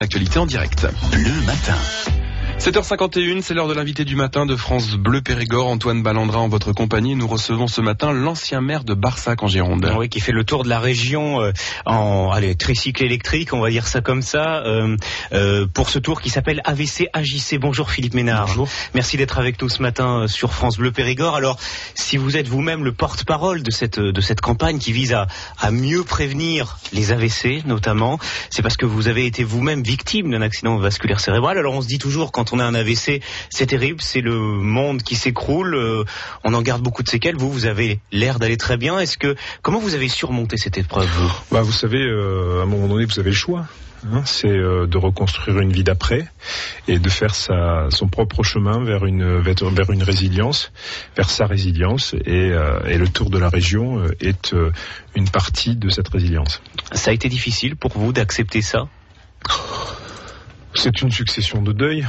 L'actualité en direct. Le matin. 7h51, c'est l'heure de l'invité du matin de France Bleu Périgord, Antoine Ballandra en votre compagnie. Nous recevons ce matin l'ancien maire de Barsac en Gironde. Oui, qui fait le tour de la région en tricycle électrique, on va dire ça comme ça, pour ce tour qui s'appelle AVC AJC. Bonjour Philippe Ménard. Bonjour. Merci d'être avec nous ce matin sur France Bleu Périgord. Alors, si vous êtes vous-même le porte-parole de cette campagne qui vise à mieux prévenir les AVC notamment, c'est parce que vous avez été vous-même victime d'un accident vasculaire cérébral. Alors on se dit toujours quand on a un AVC, c'est terrible, c'est le monde qui s'écroule, on en garde beaucoup de séquelles. Vous avez l'air d'aller très bien. Comment vous avez surmonté cette épreuve, vous ? Vous savez, à un moment donné, vous avez le choix. C'est de reconstruire une vie d'après et de faire son propre chemin vers une résilience, vers sa résilience, et le tour de la région est une partie de cette résilience. Ça a été difficile pour vous d'accepter ça ? C'est une succession de deuils.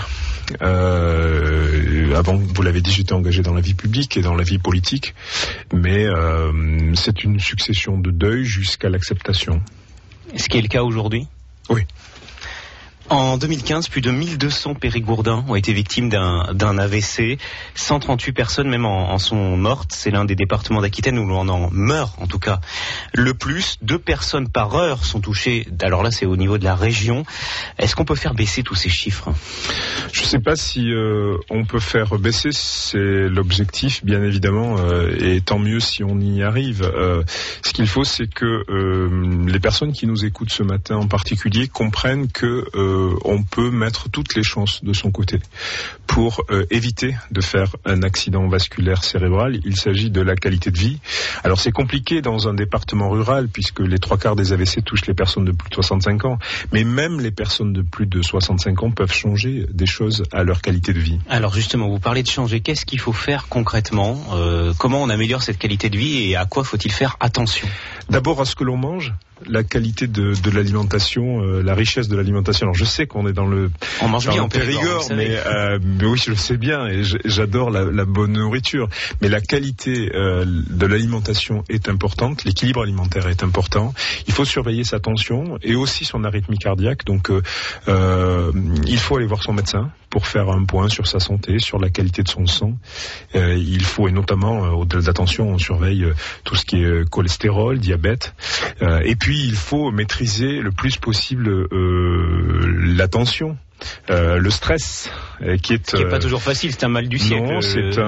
Avant, vous l'avez dit, j'étais engagé dans la vie publique et dans la vie politique, mais c'est une succession de deuils jusqu'à l'acceptation. Ce qui est le cas aujourd'hui ? Oui. En 2015, plus de 1200 Périgourdins ont été victimes d'un AVC. 138 personnes même en sont mortes. C'est l'un des départements d'Aquitaine où l'on en meurt, en tout cas, le plus. 2 personnes par heure sont touchées. Alors là, c'est au niveau de la région. Est-ce qu'on peut faire baisser tous ces chiffres ? Je ne sais pas si on peut faire baisser. C'est l'objectif, bien évidemment, et tant mieux si on y arrive. Ce qu'il faut, c'est que les personnes qui nous écoutent ce matin en particulier comprennent que on peut mettre toutes les chances de son côté pour éviter de faire un accident vasculaire cérébral. Il s'agit de la qualité de vie. Alors c'est compliqué dans un département rural puisque les 3/4 des AVC touchent les personnes de plus de 65 ans. Mais même les personnes de plus de 65 ans peuvent changer des choses à leur qualité de vie. Alors justement, vous parlez de changer. Qu'est-ce qu'il faut faire concrètement ? Comment on améliore cette qualité de vie et à quoi faut-il faire attention ? D'abord à ce que l'on mange. La qualité de l'alimentation, la richesse de l'alimentation. Alors je sais qu'on est dans le Périgord, mais oui, je le sais bien et j'adore la bonne nourriture. Mais la qualité de l'alimentation est importante, l'équilibre alimentaire est important. Il faut surveiller sa tension et aussi son arythmie cardiaque. Donc il faut aller voir son médecin pour faire un point sur sa santé, sur la qualité de son sang. Il faut, et notamment au-delà de l'attention, on surveille tout ce qui est cholestérol, diabète. Et puis il faut maîtriser le plus possible la tension. Le stress, qui est pas toujours facile, c'est un mal du siècle. Non,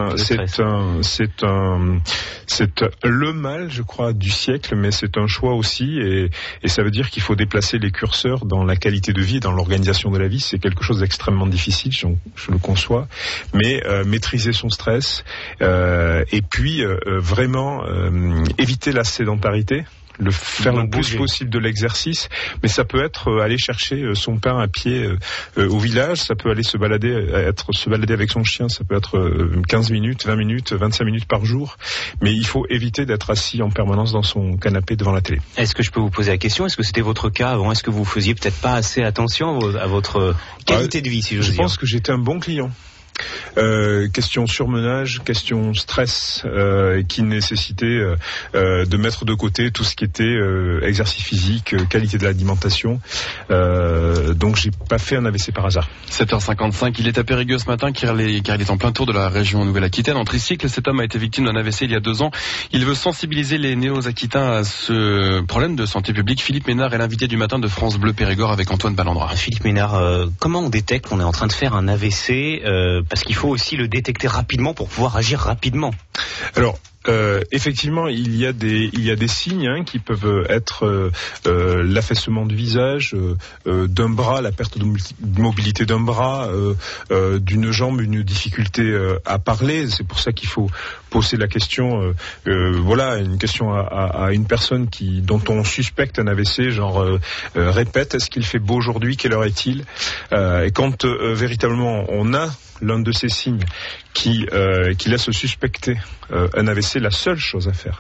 c'est le mal, je crois, du siècle, mais c'est un choix aussi, et ça veut dire qu'il faut déplacer les curseurs dans la qualité de vie, dans l'organisation de la vie. C'est quelque chose d'extrêmement difficile, je le conçois, mais maîtriser son stress, et puis vraiment éviter la sédentarité. Faire le plus possible de l'exercice, mais ça peut être aller chercher son pain à pied au village, ça peut aller se balader avec son chien, ça peut être 15 minutes, 20 minutes, 25 minutes par jour, mais il faut éviter d'être assis en permanence dans son canapé devant la télé. Est-ce que je peux vous poser la question ? Est-ce que c'était votre cas avant ? Est-ce que vous faisiez peut-être pas assez attention à votre qualité de vie, si j'ose dire ? Je pense que j'étais un bon client. Question surmenage, question stress, qui nécessitait de mettre de côté tout ce qui était exercice physique, qualité de l'alimentation. Donc j'ai pas fait un AVC par hasard. 7h55, il est à Périgueux ce matin car il est en plein tour de la région Nouvelle-Aquitaine en tricycle. Cet homme a été victime d'un AVC il y a 2 ans. Il veut sensibiliser les néo-aquitains à ce problème de santé publique. Philippe Ménard est l'invité du matin de France Bleu Périgord avec Antoine Ballandra. Philippe Ménard, comment on détecte qu'on est en train de faire un AVC parce qu'il faut aussi le détecter rapidement pour pouvoir agir rapidement. Alors, effectivement, il y a des signes qui peuvent être l'affaissement du visage, d'un bras, la perte de mobilité d'un bras, d'une jambe, une difficulté à parler. C'est pour ça qu'il faut poser la question, une question à une personne dont on suspecte un AVC, genre répète, est-ce qu'il fait beau aujourd'hui, quelle heure est-il ? Et quand véritablement on a l'un de ces signes qui laisse suspecter un AVC, la seule chose à faire,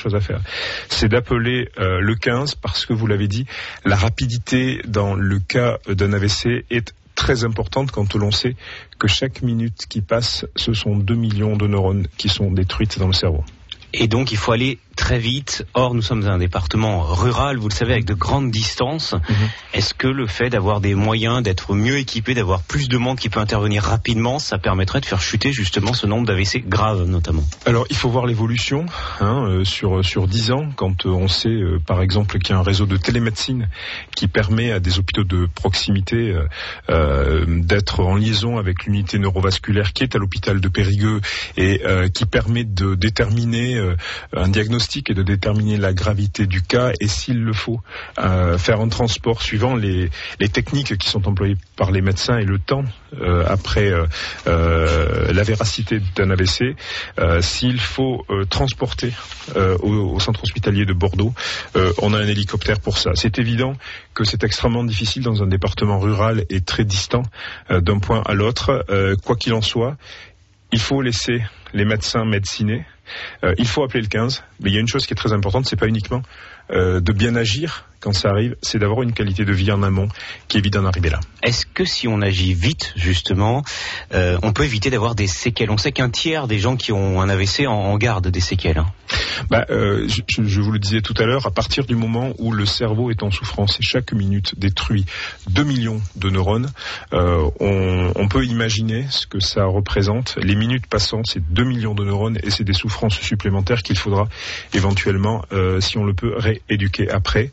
c'est d'appeler le 15 parce que vous l'avez dit, la rapidité dans le cas d'un AVC est très importante quand l'on sait que chaque minute qui passe, ce sont 2 millions de neurones qui sont détruites dans le cerveau. Et donc il faut aller très vite. Or, nous sommes un département rural, vous le savez, avec de grandes distances. Est-ce que le fait d'avoir des moyens, d'être mieux équipé, d'avoir plus de monde qui peut intervenir rapidement, ça permettrait de faire chuter justement ce nombre d'AVC graves notamment? Alors, il faut voir l'évolution sur 10 ans, quand on sait par exemple qu'il y a un réseau de télémédecine qui permet à des hôpitaux de proximité d'être en liaison avec l'unité neurovasculaire qui est à l'hôpital de Périgueux et qui permet de déterminer un diagnostic et de déterminer la gravité du cas et s'il le faut faire un transport suivant les techniques qui sont employées par les médecins et le temps après la véracité d'un AVC, s'il faut transporter au centre hospitalier de Bordeaux, on a un hélicoptère pour ça. C'est évident que c'est extrêmement difficile dans un département rural et très distant d'un point à l'autre. Quoi qu'il en soit, il faut laisser les médecins médeciner. Il faut appeler le 15, mais il y a une chose qui est très importante, c'est pas uniquement de bien agir quand ça arrive, c'est d'avoir une qualité de vie en amont qui évite d'en arriver là. Est-ce que si on agit vite, justement, on peut éviter d'avoir des séquelles? On sait qu'un tiers des gens qui ont un AVC en gardent des séquelles. Je vous le disais tout à l'heure, à partir du moment où le cerveau est en souffrance et chaque minute détruit 2 millions de neurones, on peut imaginer ce que ça représente. Les minutes passant, c'est 2 millions de neurones et c'est des souffrances supplémentaires qu'il faudra éventuellement, si on le peut, rééduquer après.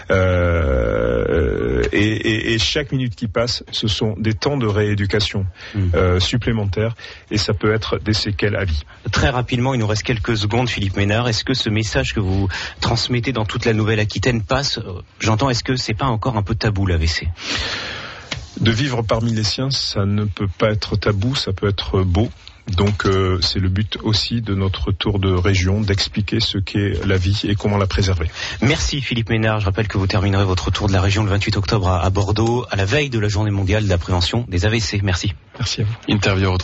Et chaque minute qui passe, ce sont des temps de rééducation supplémentaires et ça peut être des séquelles à vie. Très rapidement, il nous reste quelques secondes, Philippe Ménard. Est-ce que ce message que vous transmettez dans toute la Nouvelle-Aquitaine passe? J'entends, est-ce que c'est pas encore un peu tabou l'AVC? De vivre parmi les siens, ça ne peut pas être tabou, ça peut être beau. Donc c'est le but aussi de notre tour de région, d'expliquer ce qu'est la vie et comment la préserver. Merci Philippe Ménard. Je rappelle que vous terminerez votre tour de la région le 28 octobre à Bordeaux, à la veille de la journée mondiale de la prévention des AVC. Merci. Merci à vous. Interview